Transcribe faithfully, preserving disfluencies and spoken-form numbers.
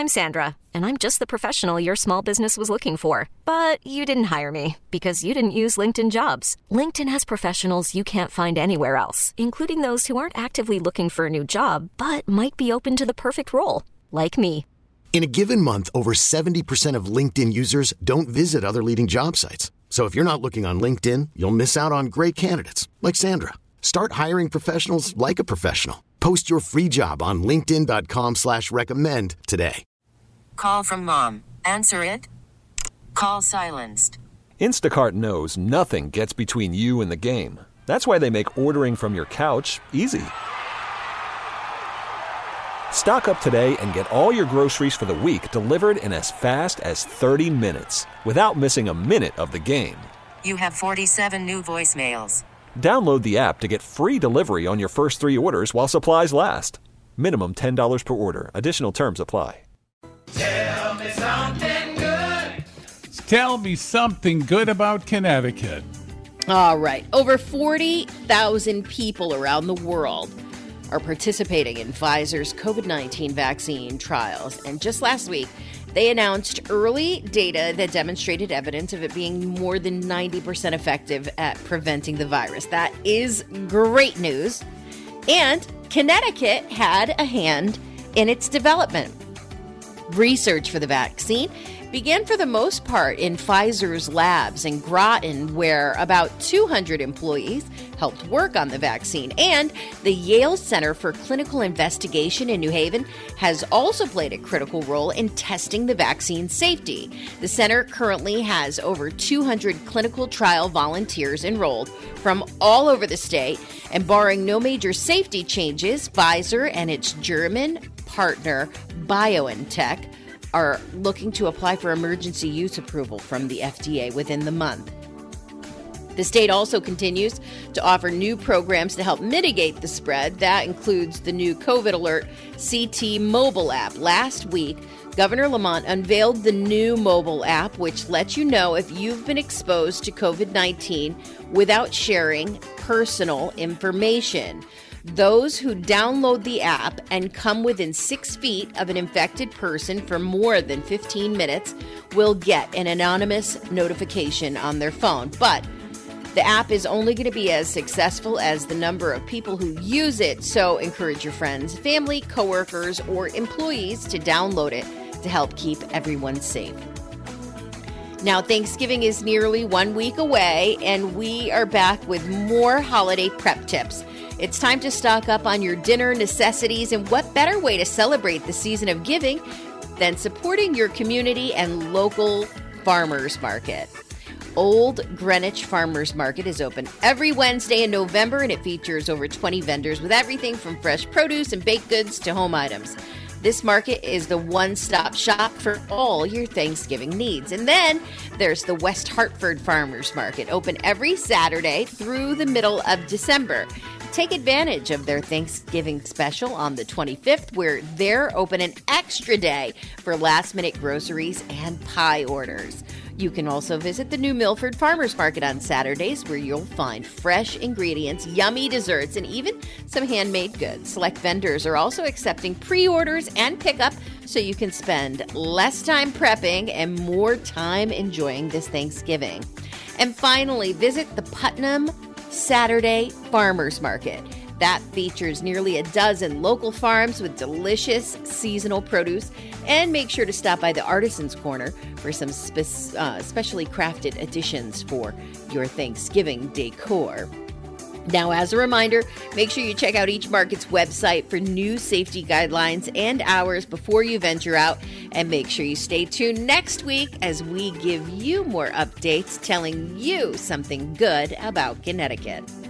I'm Sandra, and I'm just the professional your small business was looking for. But you didn't hire me because you didn't use LinkedIn Jobs. LinkedIn has professionals you can't find anywhere else, including those who aren't actively looking for a new job, but might be open to the perfect role, like me. In a given month, over seventy percent of LinkedIn users don't visit other leading job sites. So if you're not looking on LinkedIn, you'll miss out on great candidates like Sandra. Start hiring professionals like a professional. Post your free job on linkedin.com slash recommend today. Call from mom. Answer it. Call silenced. Instacart knows nothing gets between you and the game. That's why they make ordering from your couch easy. Stock up today and get all your groceries for the week delivered in as fast as thirty minutes without missing a minute of the game. You have forty-seven new voicemails. Download the app to get free delivery on your first three orders while supplies last. Minimum ten dollars per order. Additional terms apply. Tell me something good. Tell me something good about Connecticut. All right. Over forty thousand people around the world are participating in Pfizer's COVID nineteen vaccine trials. And just last week, they announced early data that demonstrated evidence of it being more than ninety percent effective at preventing the virus. That is great news. And Connecticut had a hand in its development. Research for the vaccine began for the most part in Pfizer's labs in Groton, where about two hundred employees helped work on the vaccine. And the Yale Center for Clinical Investigation in New Haven has also played a critical role in testing the vaccine's safety. The center currently has over two hundred clinical trial volunteers enrolled from all over the state, and barring no major safety changes, Pfizer and its German partner BioNTech are looking to apply for emergency use approval from the F D A within the month. The state also continues to offer new programs to help mitigate the spread. That includes the new COVID Alert C T mobile app. Last week, Governor Lamont unveiled the new mobile app, which lets you know if you've been exposed to COVID nineteen without sharing personal information. Those who download the app and come within six feet of an infected person for more than fifteen minutes will get an anonymous notification on their phone. But the app is only going to be as successful as the number of people who use it, so encourage your friends, family, coworkers, or employees to download it to help keep everyone safe. Now, Thanksgiving is nearly one week away, and we are back with more holiday prep tips. It's time to stock up on your dinner necessities, and what better way to celebrate the season of giving than supporting your community and local farmers market. Old Greenwich Farmers Market is open every Wednesday in November, and it features over twenty vendors with everything from fresh produce and baked goods to home items. This market is the one-stop shop for all your Thanksgiving needs. And then there's the West Hartford Farmers Market, open every Saturday through the middle of December. Take advantage of their Thanksgiving special on the twenty-fifth, where they're open an extra day for last-minute groceries and pie orders. You can also visit the new Milford Farmers Market on Saturdays, where you'll find fresh ingredients, yummy desserts, and even some handmade goods. Select vendors are also accepting pre-orders and pickup, so you can spend less time prepping and more time enjoying this Thanksgiving. And finally, visit the Putnam Saturday Farmers Market. That features nearly a dozen local farms with delicious seasonal produce. And make sure to stop by the Artisan's Corner for some spe- uh, specially crafted additions for your Thanksgiving decor. Now, as a reminder, make sure you check out each market's website for new safety guidelines and hours before you venture out. And make sure you stay tuned next week as we give you more updates telling you something good about Connecticut.